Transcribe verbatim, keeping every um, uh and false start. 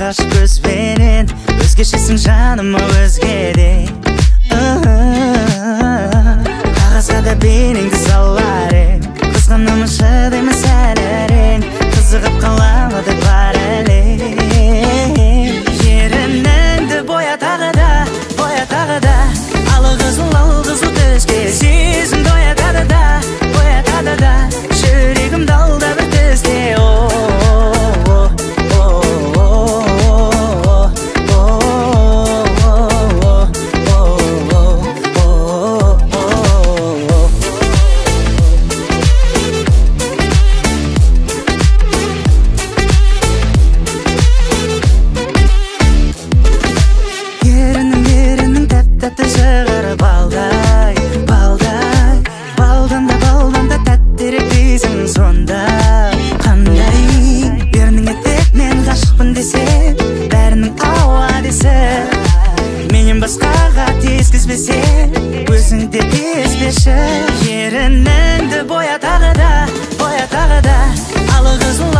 ғашық көзбенен өзгешесің жаныма өзгеде. Қағазға да бейнеңді салар ең, қызғанымшы деймін сәл әрең, қызығып қаламады бар әлем. Ерініңді боя тағы да, боя тағы да, алы қызыл, алы қызыл түске сезімді оятады да, оятады да, жүрегім далда бір тізде. Тәтті шығарып балдай, балдай, балдан да балдан да тәттірек дейсің сонда. Қандай ернің етек мен ғашықпын десе, бәрінің ауа десе, менен басқаға тескізбесе, өзің де тезбеші. Ерініңді боя тағы да, боя тағы да, алы қызыл,